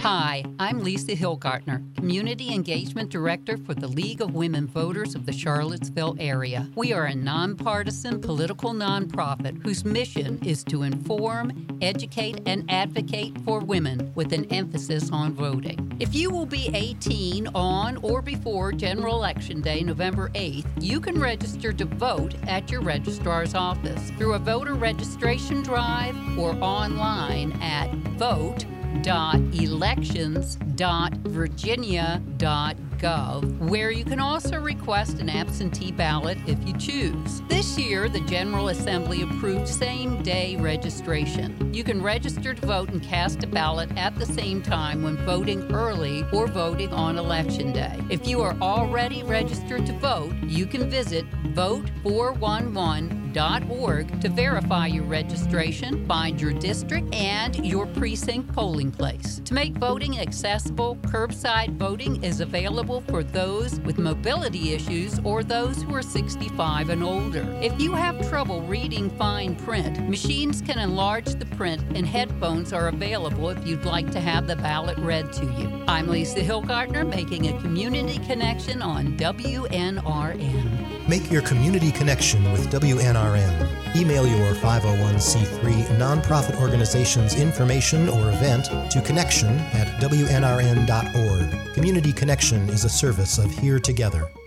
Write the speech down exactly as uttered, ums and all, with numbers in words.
Hi, I'm Lisa Hillgartner, Community Engagement Director for the League of Women Voters of the Charlottesville area. We are a nonpartisan political nonprofit whose mission is to inform, educate, and advocate for women with an emphasis on voting. If you will be eighteen on or before General Election Day, November eighth, you can register to vote at your registrar's office through a voter registration drive or online at vote dot elections dot virginia dot gov, where you can also request an absentee ballot if you choose. This year, the General Assembly approved same-day registration. You can register to vote and cast a ballot at the same time when voting early or voting on Election Day. If you are already registered to vote, you can visit vote four one one dot org to verify your registration, find your district, and your precinct polling place. To make voting accessible, curbside voting is available for those with mobility issues or those who are sixty-five and older. If you have trouble reading fine print, machines can enlarge the print and headphones are available if you'd like to have the ballot read to you. I'm Lisa Hillgartner, making a community connection on W N R N. Make your community connection with W N R N. Email your five oh one c three nonprofit organization's information or event to connection at W N R N dot org. Community Connection is a service of Here Together.